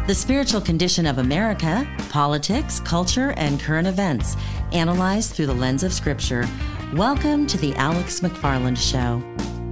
The spiritual condition of America, politics, culture, and current events, analyzed through the lens of Scripture. Welcome to the Alex McFarland Show.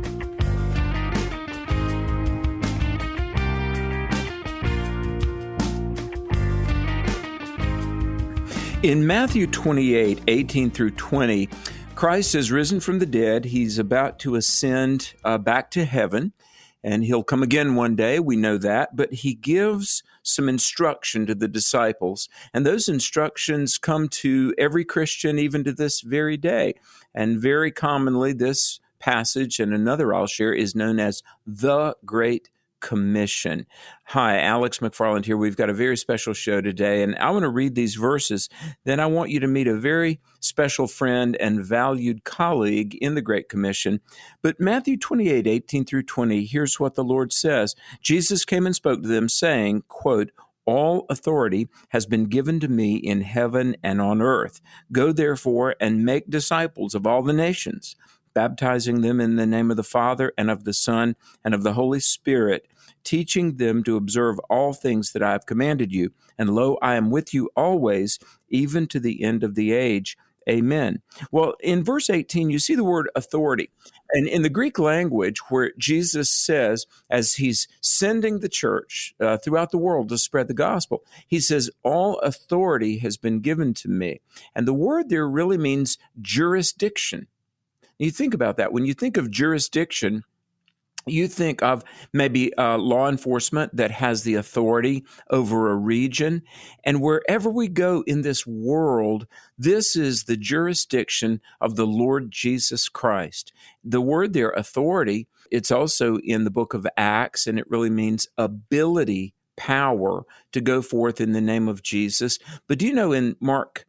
In Matthew 28, 18 through 20, Christ has risen from the dead. He's about to ascend back to heaven, and he'll come again one day. We know that. But he gives some instruction to the disciples, and those instructions come to every Christian even to this very day. And very commonly, this passage and another I'll share is known as the Great Commission. Hi, Alex McFarland here. We've got a very special show today, and I want to read these verses. Then I want you to meet a very special friend and valued colleague in the Great Commission. But Matthew 28, 18 through 20, here's what the Lord says. Jesus came and spoke to them, saying, quote, "All authority has been given to me in heaven and on earth. Go therefore and make disciples of all the nations, baptizing them in the name of the Father and of the Son and of the Holy Spirit, teaching them to observe all things that I have commanded you. And lo, I am with you always, even to the end of the age. Amen." Well, in verse 18, you see the word authority. And in the Greek language, where Jesus says, as he's sending the church throughout the world to spread the gospel, he says, all authority has been given to me. And the word there really means jurisdiction. You think about that. When you think of jurisdiction, you think of maybe law enforcement that has the authority over a region. And wherever we go in this world, this is the jurisdiction of the Lord Jesus Christ. The word there, authority, it's also in the book of Acts, and it really means ability, power to go forth in the name of Jesus. But do you know in Mark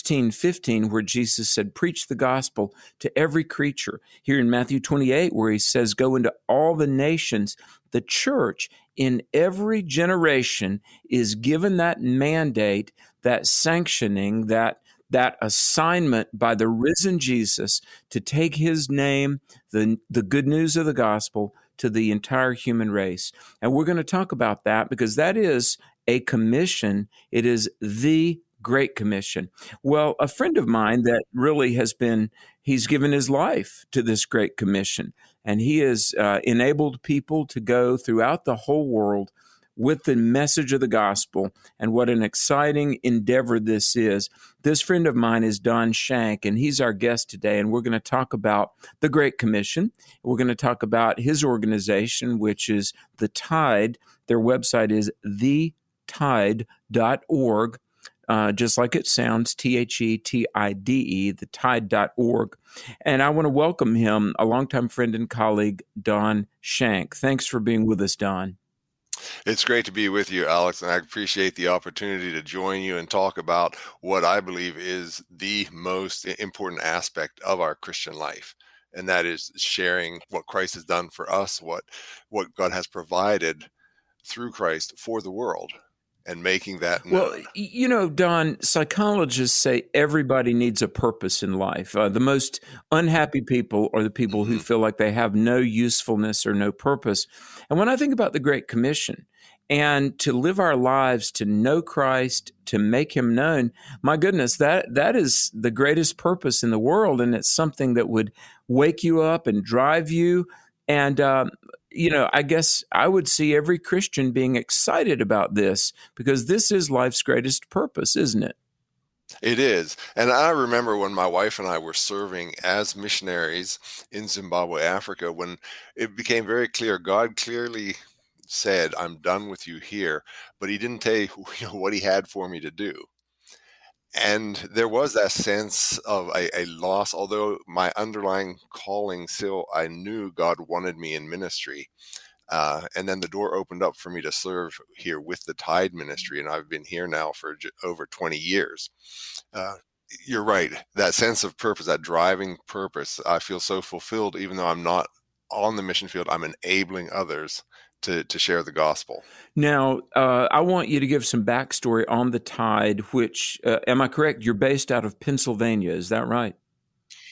16:15, where Jesus said, preach the gospel to every creature. Here in Matthew 28, where he says, go into all the nations, the church in every generation is given that mandate, that sanctioning, that assignment by the risen Jesus to take his name, the good news of the gospel, to the entire human race. And we're going to talk about that because that is a commission. It is the Great Commission. Well, a friend of mine that really he's given his life to this Great Commission, and he has enabled people to go throughout the whole world with the message of the gospel, and what an exciting endeavor this is. This friend of mine is Don Shank, and he's our guest today, and we're going to talk about the Great Commission. We're going to talk about his organization, which is The Tide. Their website is thetide.org. Just like it sounds, THETIDE, thetide.org. And I want to welcome him, a longtime friend and colleague, Don Shank. Thanks for being with us, Don. It's great to be with you, Alex, and I appreciate the opportunity to join you and talk about what I believe is the most important aspect of our Christian life, and that is sharing what Christ has done for us, what God has provided through Christ for the world, and making that known. Well, you know, Don, psychologists say everybody needs a purpose in life. The most unhappy people are the people who feel like they have no usefulness or no purpose. And when I think about the Great Commission and to live our lives to know Christ, to make him known, my goodness, that is the greatest purpose in the world. And it's something that would wake you up and drive you. And, I guess I would see every Christian being excited about this because this is life's greatest purpose, isn't it? It is. And I remember when my wife and I were serving as missionaries in Zimbabwe, Africa, when it became very clear, God clearly said, I'm done with you here, but he didn't tell you what he had for me to do. And there was that sense of a loss, although my underlying calling still, I knew God wanted me in ministry. And then the door opened up for me to serve here with the Tide Ministry, and I've been here now for over 20 years. You're right, that sense of purpose, that driving purpose, I feel so fulfilled, even though I'm not on the mission field, I'm enabling others to share the gospel. Now, I want you to give some backstory on the Tide, which, am I correct, you're based out of Pennsylvania, is that right?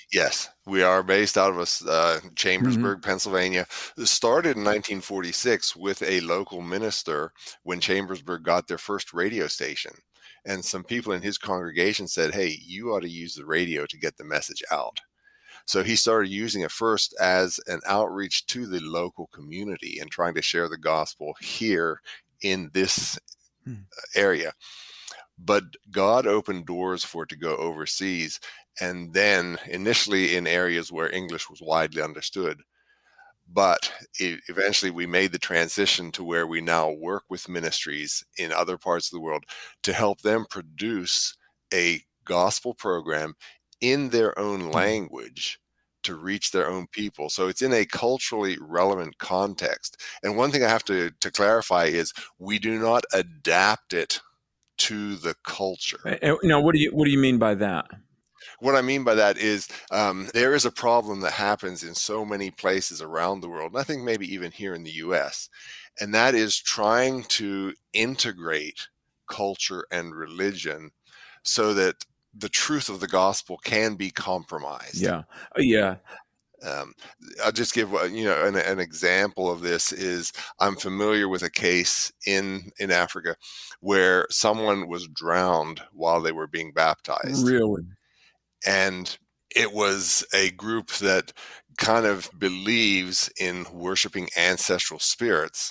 Yes, we are based out of Chambersburg, Pennsylvania. It started in 1946 with a local minister when Chambersburg got their first radio station. And some people in his congregation said, hey, you ought to use the radio to get the message out. So he started using it first as an outreach to the local community and trying to share the gospel here in this area. But God opened doors for it to go overseas, and then initially in areas where English was widely understood. But eventually we made the transition to where we now work with ministries in other parts of the world to help them produce a gospel program in their own language to reach their own people. So it's in a culturally relevant context. And one thing I have to clarify is we do not adapt it to the culture. Now, what do you mean by that? What I mean by that is there is a problem that happens in so many places around the world, and I think maybe even here in the U.S., and that is trying to integrate culture and religion so that the truth of the gospel can be compromised. Yeah. I'll just give an example of this is I'm familiar with a case in Africa where someone was drowned while they were being baptized. Really? And it was a group that kind of believes in worshiping ancestral spirits.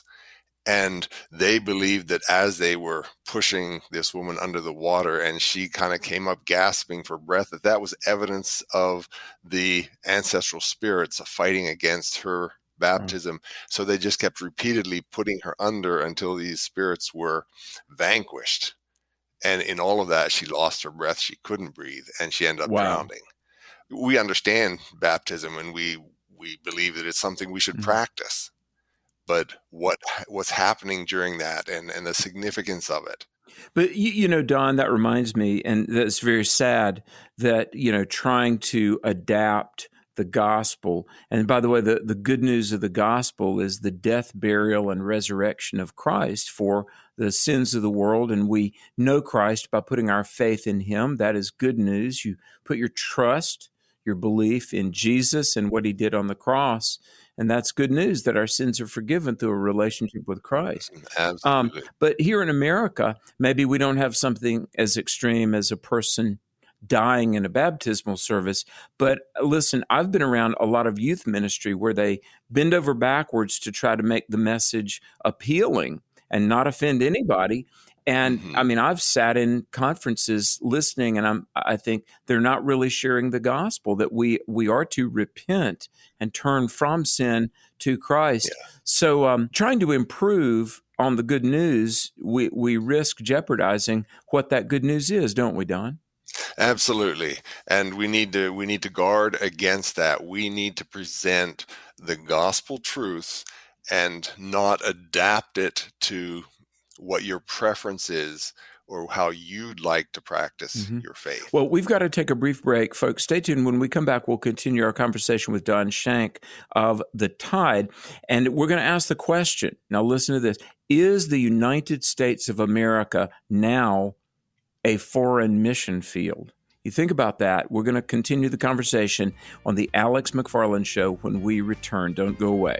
And they believed that as they were pushing this woman under the water and she kind of came up gasping for breath, that was evidence of the ancestral spirits fighting against her baptism. So they just kept repeatedly putting her under until these spirits were vanquished. And in all of that, she lost her breath. She couldn't breathe, and she ended up drowning. We understand baptism, and we believe that it's something we should practice. But what's happening during that and the significance of it. But, Don, that reminds me, and that's very sad, that, trying to adapt the gospel. And by the way, the good news of the gospel is the death, burial, and resurrection of Christ for the sins of the world. And we know Christ by putting our faith in him. That is good news. You put your trust, your belief in Jesus and what he did on the cross. And that's good news that our sins are forgiven through a relationship with Christ. Absolutely. But here in America, maybe we don't have something as extreme as a person dying in a baptismal service. But listen, I've been around a lot of youth ministry where they bend over backwards to try to make the message appealing and not offend anybody. And I mean, I've sat in conferences listening, and I think they're not really sharing the gospel, that we are to repent and turn from sin to Christ. Yeah. So trying to improve on the good news, we risk jeopardizing what that good news is, don't we, Don? Absolutely. And we need to guard against that. We need to present the gospel truth and not adapt it to what your preference is or how you'd like to practice your faith. Well, we've got to take a brief break, folks. Stay tuned. When we come back, we'll continue our conversation with Don Shank of The Tide, and we're going to ask the question. Now, listen to this. Is the United States of America now a foreign mission field? You think about that. We're going to continue the conversation on the Alex McFarland Show when we return. Don't go away.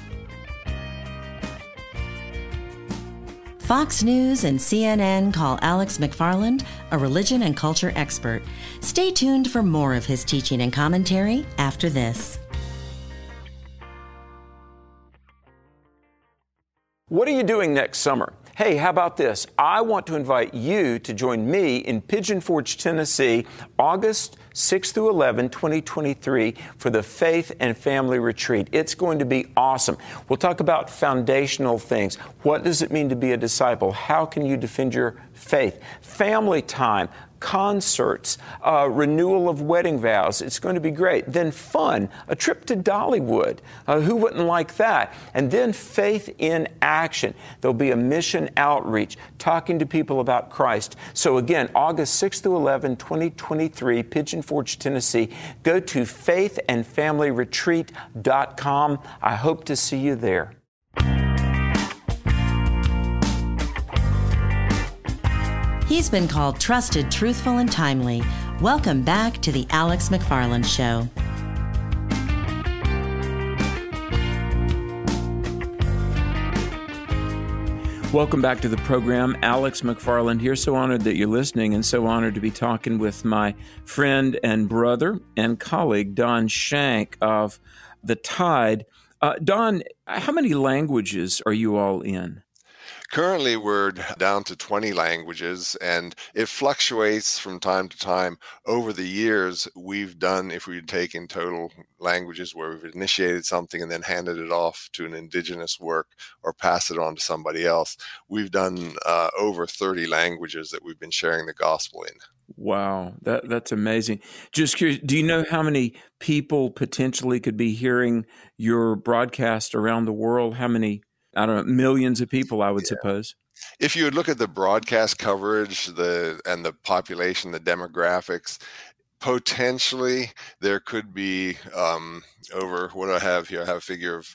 Fox News and CNN call Alex McFarland a religion and culture expert. Stay tuned for more of his teaching and commentary after this. What are you doing next summer? Hey, how about this? I want to invite you to join me in Pigeon Forge, Tennessee, August 6 through 11, 2023, for the Faith and Family Retreat. It's going to be awesome. We'll talk about foundational things. What does it mean to be a disciple? How can you defend your faith? Family time, concerts, renewal of wedding vows. It's going to be great. Then fun, a trip to Dollywood. Who wouldn't like that? And then faith in action. There'll be a mission outreach, talking to people about Christ. So again, August 6 through 11, 2023, Pigeon Forge, Tennessee. Go to faithandfamilyretreat.com. I hope to see you there. He's been called trusted, truthful, and timely. Welcome back to the Alex McFarland Show. Welcome back to the program. Alex McFarland here. So honored that you're listening, and so honored to be talking with my friend and brother and colleague, Don Shank of The Tide. Don, how many languages are you all in? Currently, we're down to 20 languages, and it fluctuates from time to time. Over the years, we've done, if we take in total languages where we've initiated something and then handed it off to an indigenous work or pass it on to somebody else, we've done over 30 languages that we've been sharing the gospel in. Wow, that's amazing. Just curious, do you know how many people potentially could be hearing your broadcast around the world? How many? I don't know, millions of people, I would suppose. If you would look at the broadcast coverage and the population, the demographics, potentially there could be over, what do I have here? I have a figure of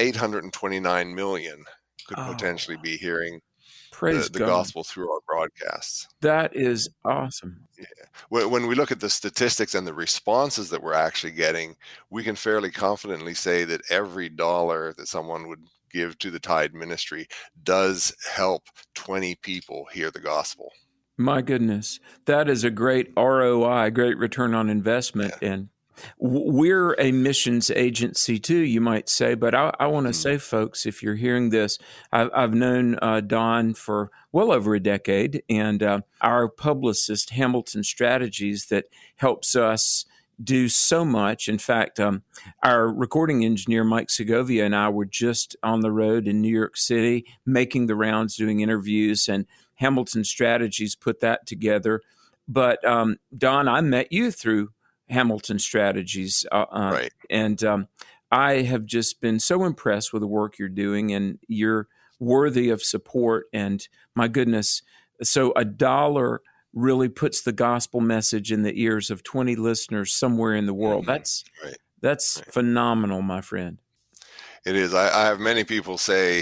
829 million could potentially be hearing the gospel through our broadcasts. That is awesome. Yeah. When we look at the statistics and the responses that we're actually getting, we can fairly confidently say that every dollar that someone would give to the Tide Ministry does help 20 people hear the gospel. My goodness, that is a great ROI, great return on investment. Yeah. And we're a missions agency too, you might say, but I want to say, folks, if you're hearing this, I've known Don for well over a decade, and our publicist, Hamilton Strategies, that helps us do so much. In fact, our recording engineer, Mike Segovia, and I were just on the road in New York City, making the rounds, doing interviews, and Hamilton Strategies put that together. But Don, I met you through Hamilton Strategies. Right. And I have just been so impressed with the work you're doing, and you're worthy of support. And my goodness, so $1 really puts the gospel message in the ears of 20 listeners somewhere in the world. That's phenomenal, my friend. It is. I have many people say,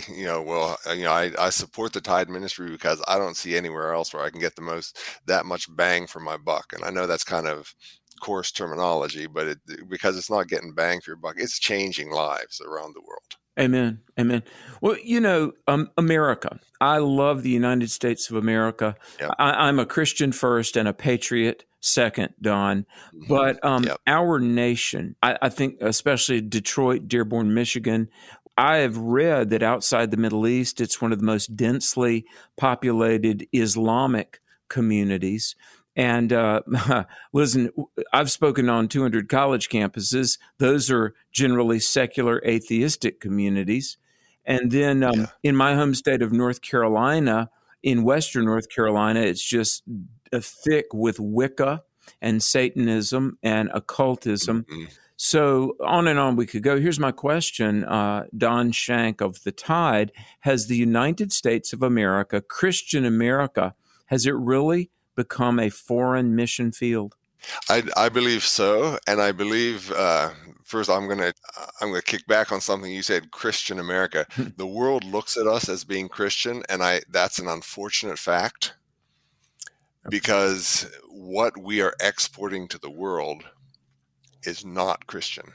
I support the Tide Ministry because I don't see anywhere else where I can get that much bang for my buck. And I know that's kind of coarse terminology, but because it's not getting bang for your buck, it's changing lives around the world. Amen. Amen. Well, America. I love the United States of America. Yep. I'm a Christian first and a patriot second, Don. But our nation, I think especially Detroit, Dearborn, Michigan, I have read that outside the Middle East, it's one of the most densely populated Islamic communities. And listen, I've spoken on 200 college campuses. Those are generally secular atheistic communities. And then in my home state of North Carolina, in Western North Carolina, it's just thick with Wicca and Satanism and occultism. Mm-hmm. So on and on we could go. Here's my question, Don Shank of The Tide. Has the United States of America, Christian America, has it really become a foreign mission field? I believe so, and I believe first I'm going to kick back on something you said. Christian America, the world looks at us as being Christian, and that's an unfortunate fact because what we are exporting to the world is not Christian,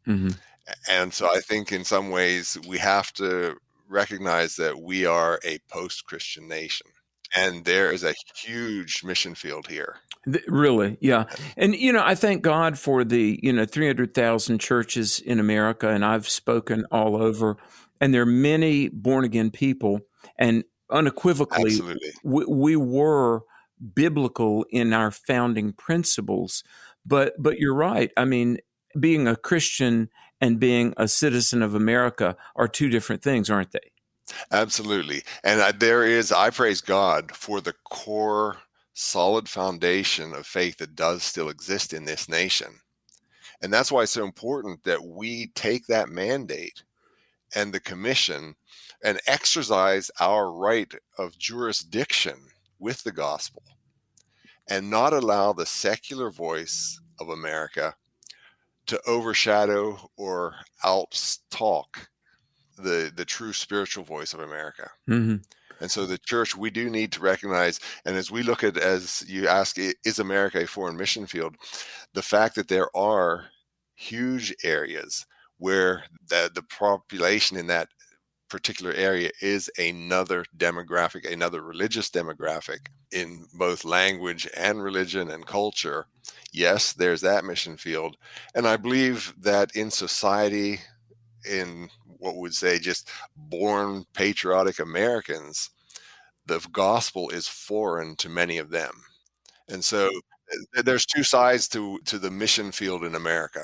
and so I think in some ways we have to recognize that we are a post-Christian nation. And there is a huge mission field here. Really, yeah. And, I thank God for the, 300,000 churches in America, and I've spoken all over, and there are many born-again people, and unequivocally, we were biblical in our founding principles. But you're right. I mean, being a Christian and being a citizen of America are two different things, aren't they? Absolutely. And I praise God for the core solid foundation of faith that does still exist in this nation. And that's why it's so important that we take that mandate and the commission and exercise our right of jurisdiction with the gospel and not allow the secular voice of America to overshadow or out-talk the true spiritual voice of America. Mm-hmm. And so the church, we do need to recognize, and as we look at, as you ask, is America a foreign mission field? The fact that there are huge areas where the population in that particular area is another demographic, another religious demographic in both language and religion and culture. Yes, there's that mission field. And I believe that in society, in what would say just born patriotic Americans, the gospel is foreign to many of them. And so there's two sides to the mission field in America.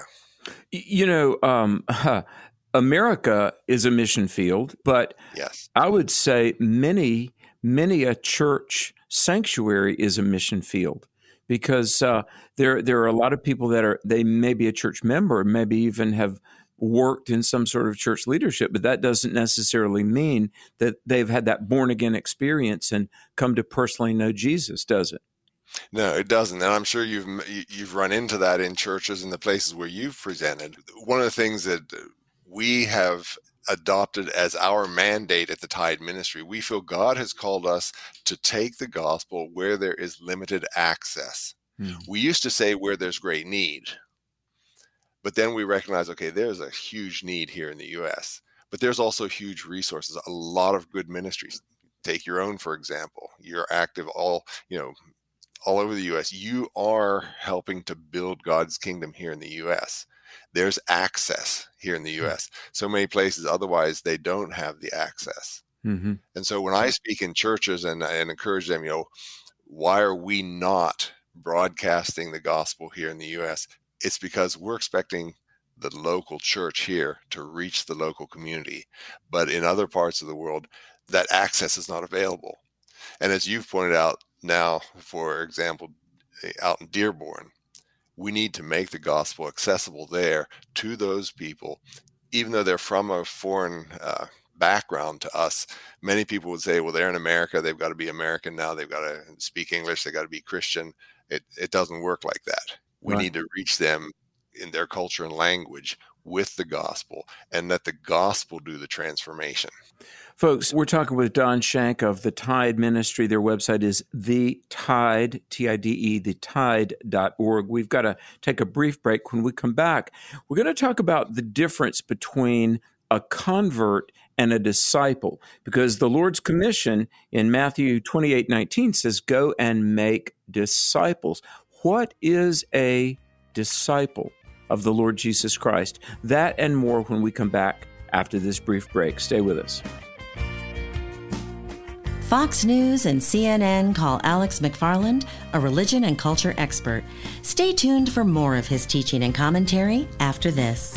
America is a mission field, but yes, I would say many a church sanctuary is a mission field, because there are a lot of people that they may be a church member, maybe even have worked in some sort of church leadership, but that doesn't necessarily mean that they've had that born again experience and come to personally know Jesus, does it? No, it doesn't. And I'm sure you've run into that in churches and the places where you've presented. One of the things that we have adopted as our mandate at the Tide Ministry, we feel God has called us to take the gospel where there is limited access. We used to say where there's great need, but then we recognize, okay, there's a huge need here in the U.S., but there's also huge resources, a lot of good ministries. Take your own, for example. You're active all over the U.S. You are helping to build God's kingdom here in the U.S. There's access here in the U.S. So many places otherwise they don't have the access. Mm-hmm. And so when I speak in churches and encourage them, why are we not broadcasting the gospel here in the U.S.? It's because we're expecting the local church here to reach the local community. But in other parts of the world, that access is not available. And as you've pointed out now, for example, out in Dearborn, we need to make the gospel accessible there to those people, even though they're from a foreign background to us. Many people would say, well, they're in America, they've got to be American now, they've got to speak English, they've got to be Christian. It doesn't work like that. We need to reach them in their culture and language with the gospel, and let the gospel do the transformation. Folks, we're talking with Don Shank of the Tide Ministry. Their website is The Tide, T-I-D-E, thetide.org. We've got to take a brief break. When we come back, we're going to talk about the difference between a convert and a disciple, because the Lord's commission in Matthew 28:19 says, go and make disciples. What is a disciple of the Lord Jesus Christ? That and more when we come back after this brief break. Stay with us. Fox News and CNN call Alex McFarland a religion and culture expert. Stay tuned for more of his teaching and commentary after this.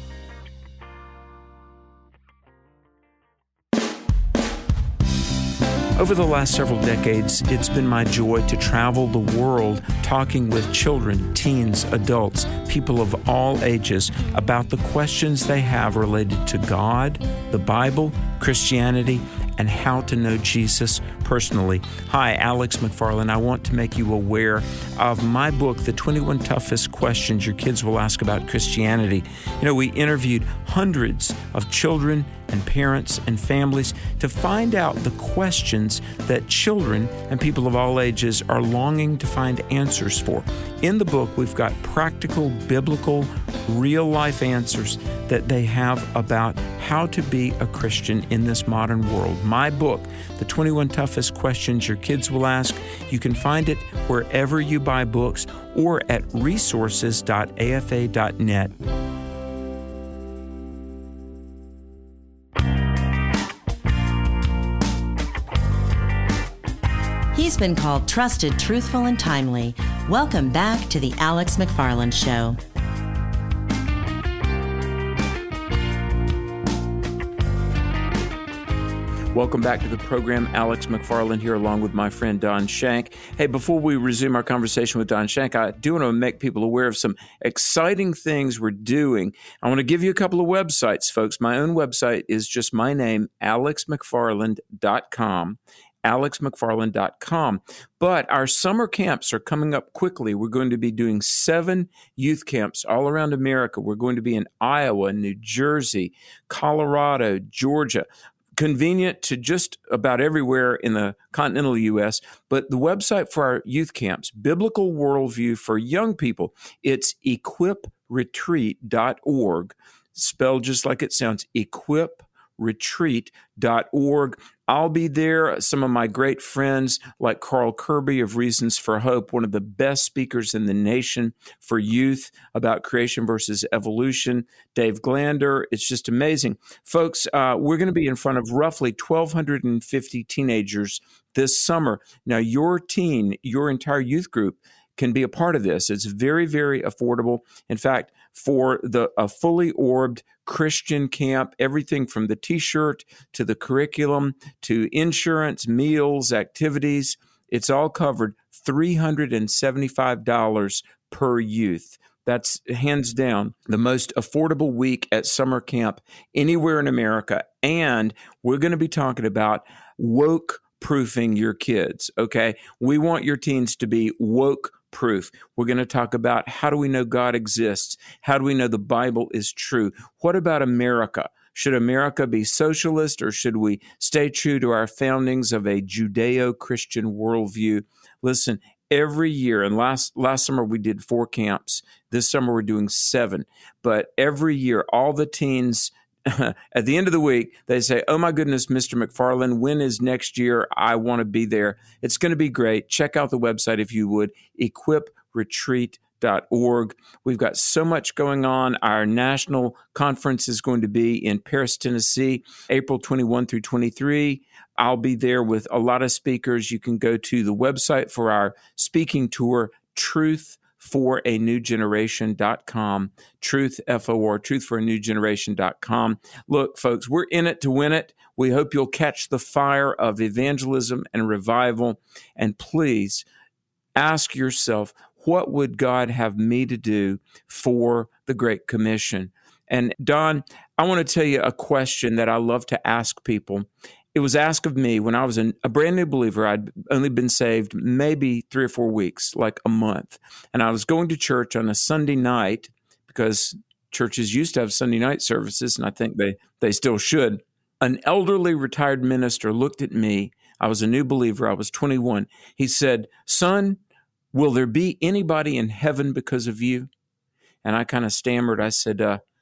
Over the last several decades, it's been my joy to travel the world talking with children, teens, adults, people of all ages about the questions they have related to God, the Bible, Christianity, and how to know Jesus personally. Hi, Alex McFarland. I want to make you aware of my book, The 21 Toughest Questions Your Kids Will Ask About Christianity. We interviewed hundreds of children and parents and families to find out the questions that children and people of all ages are longing to find answers for. In the book, we've got practical, biblical, real-life answers that they have about how to be a Christian in this modern world. My book, The 21 Toughest Questions Your Kids Will Ask, you can find it wherever you buy books or at resources.afa.net. He's been called trusted, truthful, and timely. Welcome back to the Alex McFarland Show. Welcome back to the program. Alex McFarland here along with my friend Don Shank. Hey, before we resume our conversation with Don Shank, I do want to make people aware of some exciting things we're doing. I want to give you a couple of websites, folks. My own website is just my name, alexmcfarland.com. alexmcfarland.com. But our summer camps are coming up quickly. We're going to be doing 7 youth camps all around America. We're going to be in Iowa, New Jersey, Colorado, Georgia. Convenient to just about everywhere in the continental U.S., but the website for our youth camps, Biblical Worldview for Young People, it's equipretreat.org, spelled just like it sounds, equipretreat.org. I'll be there. Some of my great friends like Carl Kirby of Reasons for Hope, one of the best speakers in the nation for youth about creation versus evolution, Dave Glander. It's just amazing. Folks, we're going to be in front of roughly 1,250 teenagers this summer. Now, your teen, your entire youth group can be a part of this. It's very, very affordable. In fact, for a fully orbed Christian camp, everything from the T-shirt to the curriculum to insurance, meals, activities, it's all covered, $375 per youth. That's hands down the most affordable week at summer camp anywhere in America. And we're going to be talking about woke proofing your kids, okay? We want your teens to be woke proof. We're going to talk about how do we know God exists? How do we know the Bible is true? What about America? Should America be socialist, or should we stay true to our foundings of a Judeo-Christian worldview? Listen, every year, and last summer we did 4 camps. This summer we're doing 7. But every year, all the teens, at the end of the week, they say, oh my goodness, Mr. McFarland, when is next year? I want to be there. It's going to be great. Check out the website if you would, equipretreat.org. We've got so much going on. Our national conference is going to be in Paris, Tennessee, April 21 through 23. I'll be there with a lot of speakers. You can go to the website for our speaking tour, truthforanewgeneration.com, truthforanewgeneration.com. Look, folks, we're in it to win it. We hope you'll catch the fire of evangelism and revival. And please ask yourself, what would God have me to do for the Great Commission? And Don, I want to tell you a question that I love to ask people. It was asked of me when I was a brand new believer. I'd only been saved maybe 3 or 4 weeks, like a month. And I was going to church on a Sunday night because churches used to have Sunday night services, and I think they still should. An elderly retired minister looked at me. I was a new believer. I was 21. He said, son, will there be anybody in heaven because of you? And I kind of stammered. I said,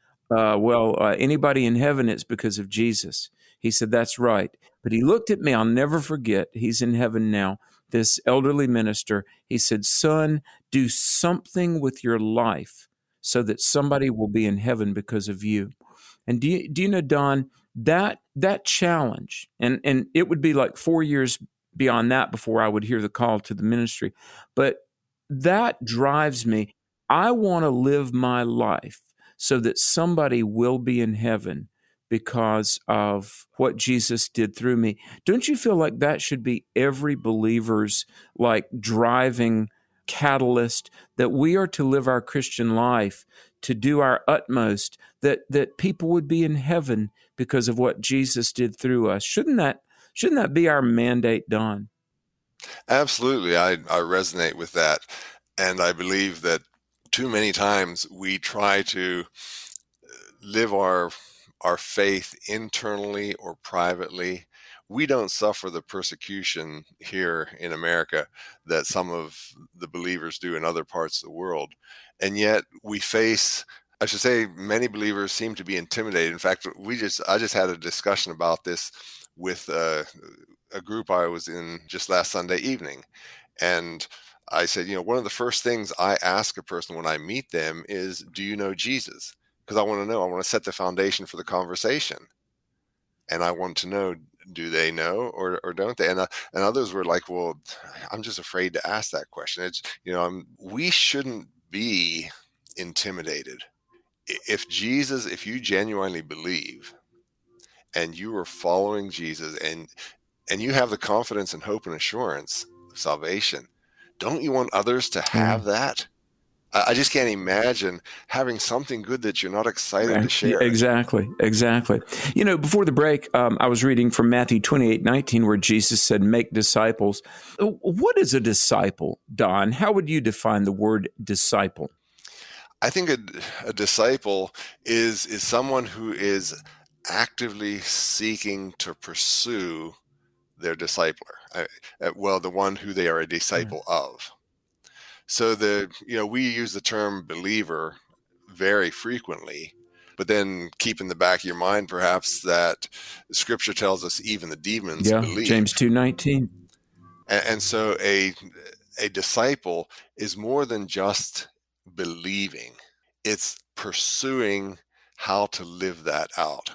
anybody in heaven is because of Jesus. He said, that's right. But he looked at me. I'll never forget. He's in heaven now. This elderly minister, he said, son, do something with your life so that somebody will be in heaven because of you. And do you know, Don, that challenge, and it would be like 4 years beyond that before I would hear the call to the ministry. But that drives me. I want to live my life so that somebody will be in heaven because of what Jesus did through me. Don't you feel like that should be every believer's like driving catalyst, that we are to live our Christian life, to do our utmost, that people would be in heaven because of what Jesus did through us? Shouldn't that be our mandate, Don? Absolutely. I resonate with that. And I believe that too many times we try to live our faith internally or privately. We don't suffer the persecution here in America that some of the believers do in other parts of the world. And yet we face, I should say, many believers seem to be intimidated. In fact, I just had a discussion about this with a group I was in just last Sunday evening. And I said, one of the first things I ask a person when I meet them is, do you know Jesus? Because I want to set the foundation for the conversation. And I want to know, do they know or don't they? And others were like, well, I'm just afraid to ask that question. It's, we shouldn't be intimidated. If you genuinely believe and you are following Jesus and you have the confidence and hope and assurance of salvation, don't you want others to have that? I just can't imagine having something good that you're not excited to share. Exactly. Before the break, I was reading from Matthew 28:19, where Jesus said, "Make disciples." What is a disciple, Don? How would you define the word disciple? I think a disciple is someone who is actively seeking to pursue their discipler. The one who they are a disciple of. So we use the term believer very frequently, but then keep in the back of your mind perhaps that Scripture tells us even the demons believe. James 2:19. And so a disciple is more than just believing. It's pursuing how to live that out.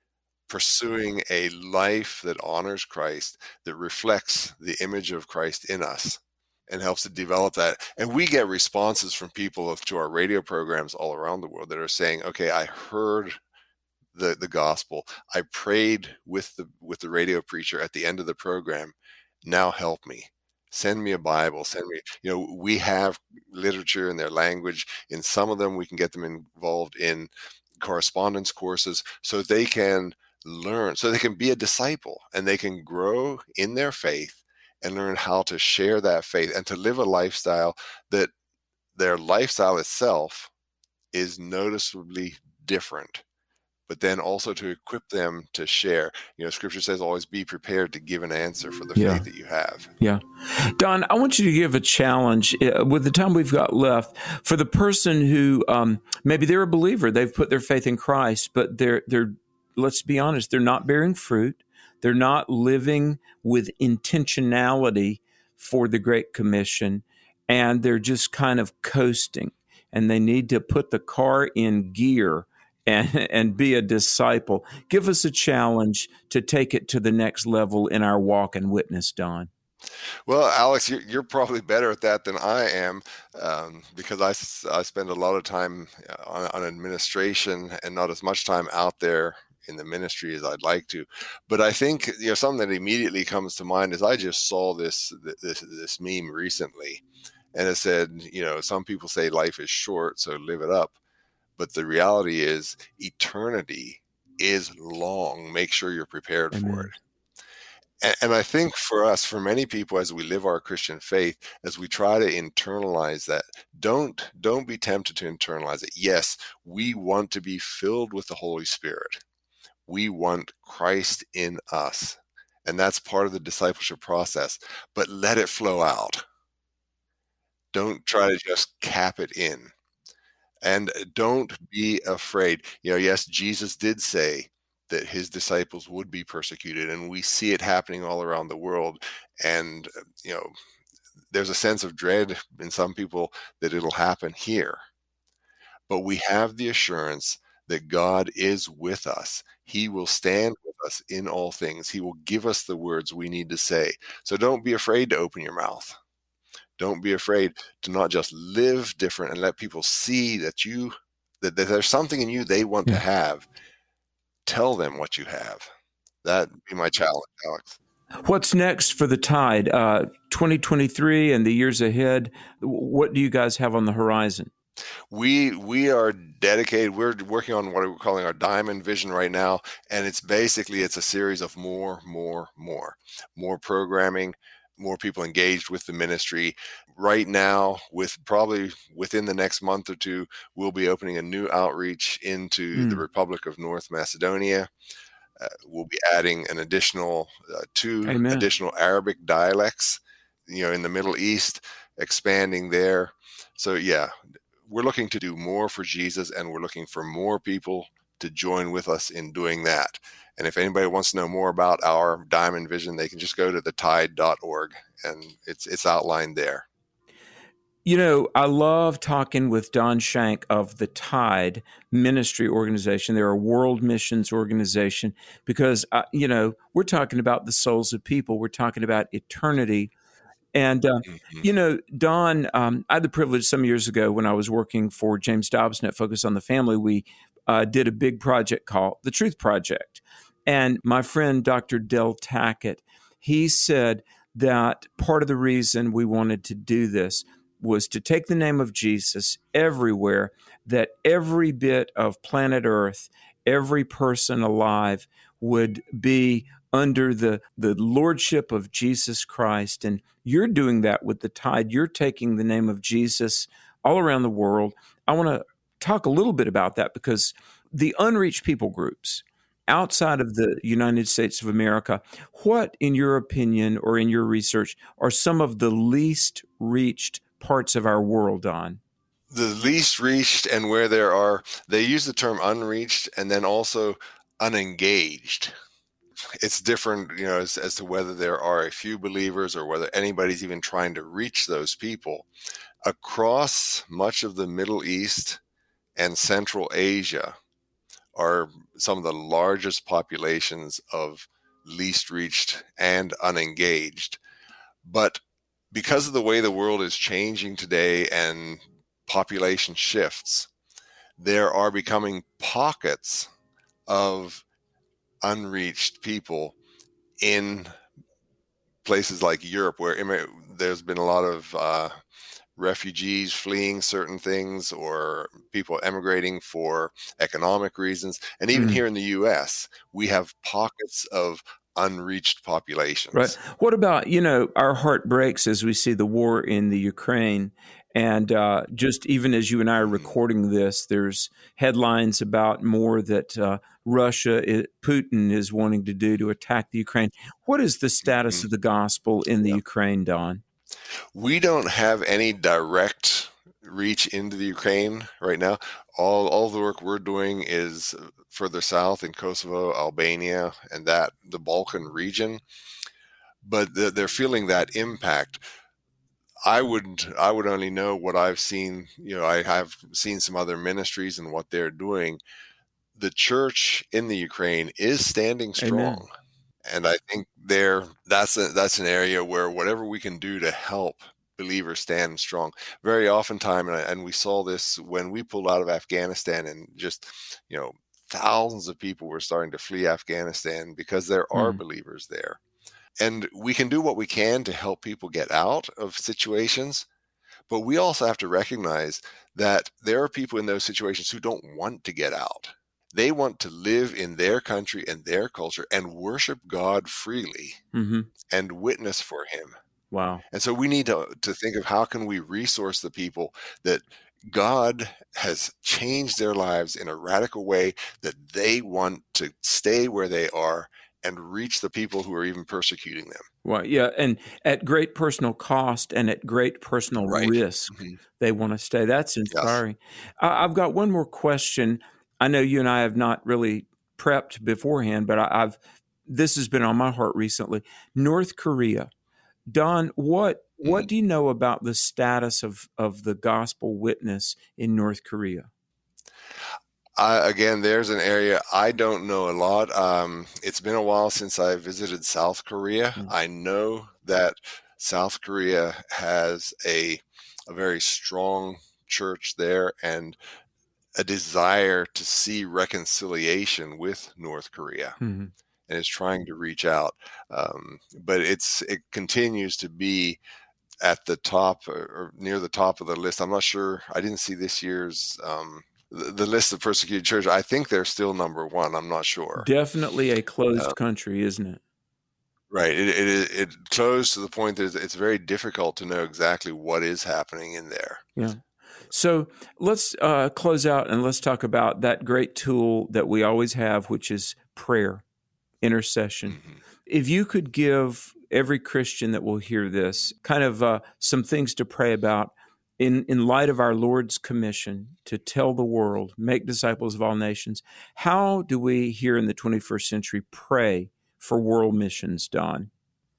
Pursuing a life that honors Christ, that reflects the image of Christ in us, and helps to develop that. And we get responses from people to our radio programs all around the world that are saying, okay, I heard the gospel. I prayed with the radio preacher at the end of the program. Now help me. Send me a Bible. Send me, we have literature in their language. In some of them, we can get them involved in correspondence courses so they can learn, so they can be a disciple and they can grow in their faith and learn how to share that faith and to live a lifestyle that their lifestyle itself is noticeably different, but then also to equip them to share. Scripture says always be prepared to give an answer for the faith that you have. Yeah. Don, I want you to give a challenge with the time we've got left for the person who maybe they're a believer, they've put their faith in Christ, but they're let's be honest, they're not bearing fruit. They're not living with intentionality for the Great Commission, and they're just kind of coasting, and they need to put the car in gear and be a disciple. Give us a challenge to take it to the next level in our walk and witness, Don. Well, Alex, you're probably better at that than I am, because I spend a lot of time on administration and not as much time out there in the ministry as I'd like to. But I think something that immediately comes to mind is I just saw this meme recently, and it said, some people say life is short, so live it up. But the reality is eternity is long. Make sure you're prepared for it. And I think for many people, as we live our Christian faith, as we try to internalize that, don't be tempted to internalize it. Yes, we want to be filled with the Holy Spirit. We want Christ in us. And that's part of the discipleship process. But let it flow out. Don't try to just cap it in. And don't be afraid. Yes, Jesus did say that his disciples would be persecuted, and we see it happening all around the world. And, there's a sense of dread in some people that it'll happen here. But we have the assurance that God is with us. He will stand with us in all things. He will give us the words we need to say. So don't be afraid to open your mouth. Don't be afraid to not just live different and let people see that there's something in you they want to have. Tell them what you have. That'd be my challenge, Alex. What's next for the Tide? 2023 and the years ahead, what do you guys have on the horizon? We are dedicated. We're working on what we're calling our Diamond Vision right now, and it's a series of more programming, more people engaged with the ministry. Right now, probably within the next month or two, we'll be opening a new outreach into the Republic of North Macedonia. We'll be adding an additional two additional Arabic dialects, in the Middle East, expanding there. So we're looking to do more for Jesus, and we're looking for more people to join with us in doing that. And if anybody wants to know more about our Diamond Vision, they can just go to thetide.org, and it's outlined there. I love talking with Don Shank of the Tide Ministry Organization. They're a world missions organization because, we're talking about the souls of people. We're talking about eternity. And, Don, I had the privilege some years ago when I was working for James Dobson at Focus on the Family, we did a big project called The Truth Project. And my friend, Dr. Del Tackett, he said that part of the reason we wanted to do this was to take the name of Jesus everywhere, that every bit of planet Earth, every person alive would be under the lordship of Jesus Christ. And you're doing that with the Tide. You're taking the name of Jesus all around the world. I want to talk a little bit about that, because the unreached people groups outside of the United States of America, what, in your opinion or in your research, are some of the least reached parts of our world, Don? The least reached, and where they use the term unreached and then also unengaged. It's different, as to whether there are a few believers or whether anybody's even trying to reach those people. Across much of the Middle East and Central Asia are some of the largest populations of least reached and unengaged. But because of the way the world is changing today and population shifts, there are becoming pockets of unreached people in places like Europe, where there's been a lot of refugees fleeing certain things, or people emigrating for economic reasons. And even here in the U.S., we have pockets of unreached populations. Right. What about, our heart breaks as we see the war in the Ukraine. And just even as you and I are recording this, there's headlines about more that Putin is wanting to do to attack the Ukraine. What is the status of the gospel in the Ukraine, Don? We don't have any direct reach into the Ukraine right now. All the work we're doing is further south in Kosovo, Albania, and the Balkan region. But they're feeling that impact. I would only know what I've seen. I have seen some other ministries and what they're doing. The church in the Ukraine is standing strong. Amen. And I think that's an area where whatever we can do to help believers stand strong. Very oftentimes, and we saw this when we pulled out of Afghanistan, and just, thousands of people were starting to flee Afghanistan because there are believers there. And we can do what we can to help people get out of situations, but we also have to recognize that there are people in those situations who don't want to get out. They want to live in their country and their culture and worship God freely and witness for Him. Wow. And so we need to think of how can we resource the people that God has changed their lives in a radical way, that they want to stay where they are and reach the people who are even persecuting them. Well, yeah, and at great personal cost and at great personal risk, they want to stay. That's inspiring. Yes. I've got one more question. I know you and I have not really prepped beforehand, but this has been on my heart recently. North Korea. Don, what do you know about the status of the gospel witness in North Korea? Again, there's an area I don't know a lot. It's been a while since I visited South Korea. I know that South Korea has a very strong church there and a desire to see reconciliation with North Korea, and is trying to reach out. But it continues to be at the top or near the top of the list. I'm not sure. I didn't see this year's the list of persecuted churches. I think they're still number one. I'm not sure. Definitely a closed country, isn't it? Right. It closed to the point that it's very difficult to know exactly what is happening in there. Yeah. So let's close out and let's talk about that great tool that we always have, which is prayer, intercession. If you could give every Christian that will hear this kind of some things to pray about in light of our Lord's commission to tell the world, make disciples of all nations, how do we here in the 21st century pray for world missions, Don?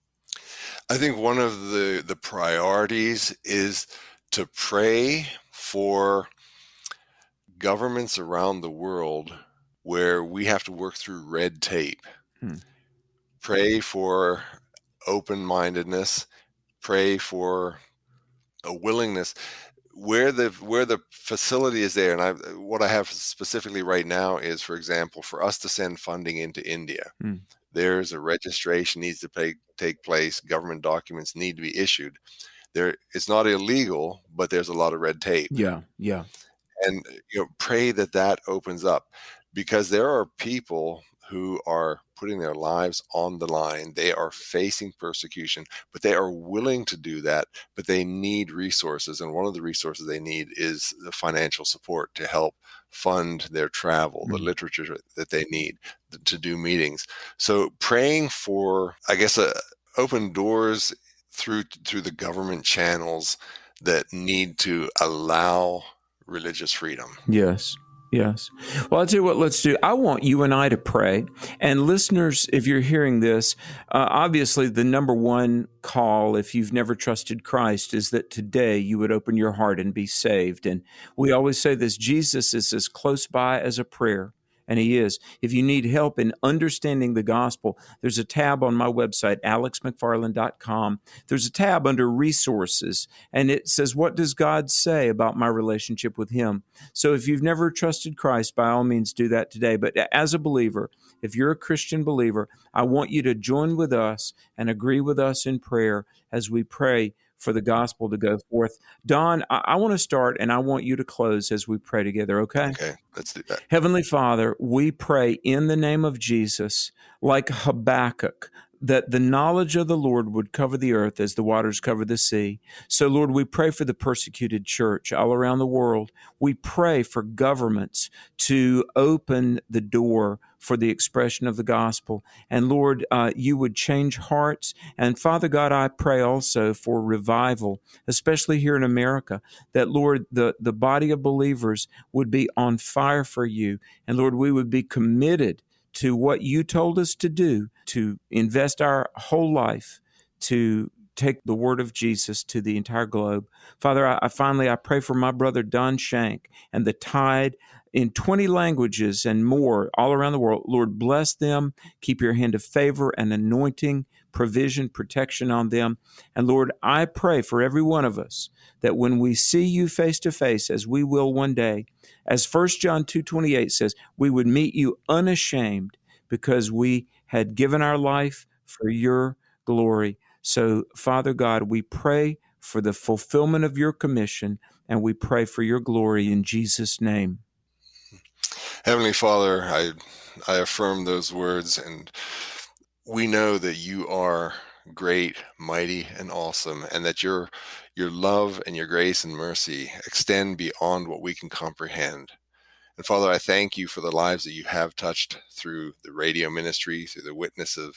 I think one of the priorities is to pray for governments around the world where we have to work through red tape. Pray for open-mindedness, pray for a willingness where the facility is there. And what I have specifically right now is, for example, for us to send funding into India, there's a registration needs to take place. Government documents need to be issued. It's not illegal, but there's a lot of red tape. Yeah. And pray that opens up, because there are people who are putting their lives on the line. They are facing persecution, but they are willing to do that, but they need resources. And one of the resources they need is the financial support to help fund their travel, the literature that they need to do meetings. So praying for, I guess, open doors through the government channels that need to allow religious freedom. Yes. Well, I'll tell you what, let's do. I want you and I to pray. And listeners, if you're hearing this, obviously the number one call, if you've never trusted Christ, is that today you would open your heart and be saved. And we always say this: Jesus is as close by as a prayer. And he is. If you need help in understanding the gospel, there's a tab on my website, alexmcfarland.com. There's a tab under resources, and it says, what does God say about my relationship with him? So if you've never trusted Christ, by all means do that today. But as a believer, if you're a Christian believer, I want you to join with us and agree with us in prayer as we pray for the gospel to go forth. Don, I want to start, and I want you to close as we pray together, okay? Okay, let's do that. Heavenly Father, we pray in the name of Jesus, like Habakkuk, that the knowledge of the Lord would cover the earth as the waters cover the sea. So, Lord, we pray for the persecuted church all around the world. We pray for governments to open the door for the expression of the gospel. And, Lord, you would change hearts. And, Father God, I pray also for revival, especially here in America, that, Lord, the body of believers would be on fire for you. And, Lord, we would be committed to what you told us to do, to invest our whole life to take the word of Jesus to the entire globe. Father, I pray for my brother Don Shank and the Tide in 20 languages and more all around the world. Lord, bless them. Keep your hand of favor and anointing, provision, protection on them. And Lord, I pray for every one of us that when we see you face to face, as we will one day, as 1 John 2:28 says, we would meet you unashamed because we had given our life for your glory. So, Father God, we pray for the fulfillment of your commission, and we pray for your glory in Jesus' name. Heavenly Father, I affirm those words, and we know that you are great, mighty, and awesome, and that your love and your grace and mercy extend beyond what we can comprehend. And Father, I thank you for the lives that you have touched through the radio ministry, through the witness of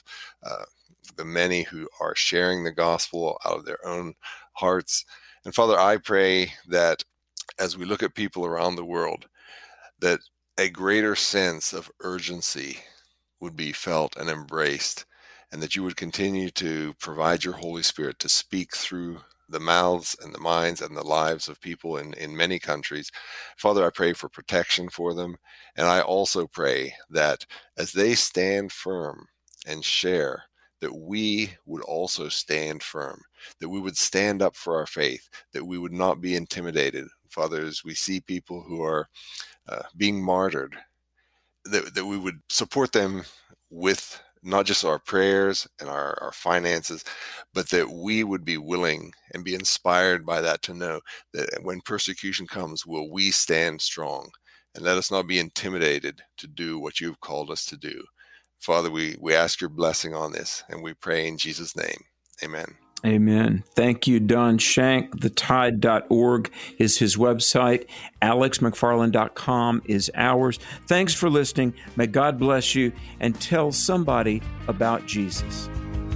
the many who are sharing the gospel out of their own hearts. And Father, I pray that as we look at people around the world, that a greater sense of urgency would be felt and embraced, and that you would continue to provide your Holy Spirit to speak through the mouths and the minds and the lives of people in many countries. Father, I pray for protection for them, and I also pray that as they stand firm and share, that we would also stand firm, that we would stand up for our faith, that we would not be intimidated. Father, as we see people who are being martyred, that we would support them with not just our prayers and our finances, but that we would be willing and be inspired by that to know that when persecution comes, will we stand strong, and let us not be intimidated to do what you've called us to do. Father, we ask your blessing on this, and we pray in Jesus' name. Amen. Amen. Thank you, Don Shank. TheTide.org is his website. AlexMcFarland.com is ours. Thanks for listening. May God bless you, and tell somebody about Jesus.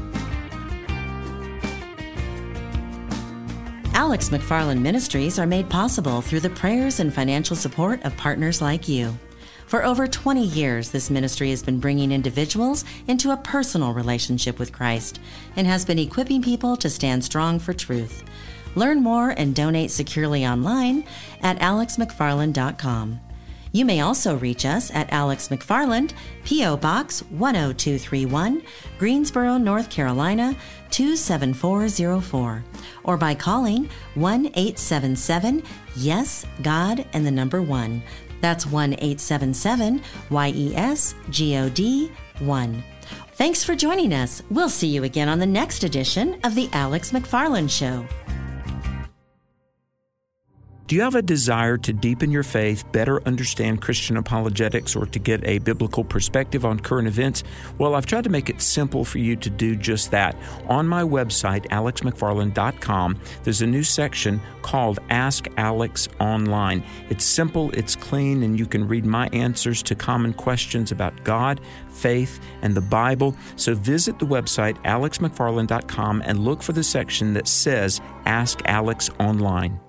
Alex McFarland Ministries are made possible through the prayers and financial support of partners like you. For over 20 years, this ministry has been bringing individuals into a personal relationship with Christ and has been equipping people to stand strong for truth. Learn more and donate securely online at alexmcfarland.com. You may also reach us at Alex McFarland, P.O. Box 10231, Greensboro, North Carolina 27404, or by calling 1-877-YES-GOD and the number 1. That's 1-877-YES-GOD-1. Thanks for joining us. We'll see you again on the next edition of The Alex McFarland Show. Do you have a desire to deepen your faith, better understand Christian apologetics, or to get a biblical perspective on current events? Well, I've tried to make it simple for you to do just that. On my website, alexmcfarland.com, there's a new section called Ask Alex Online. It's simple, it's clean, and you can read my answers to common questions about God, faith, and the Bible. So visit the website, alexmcfarland.com, and look for the section that says Ask Alex Online.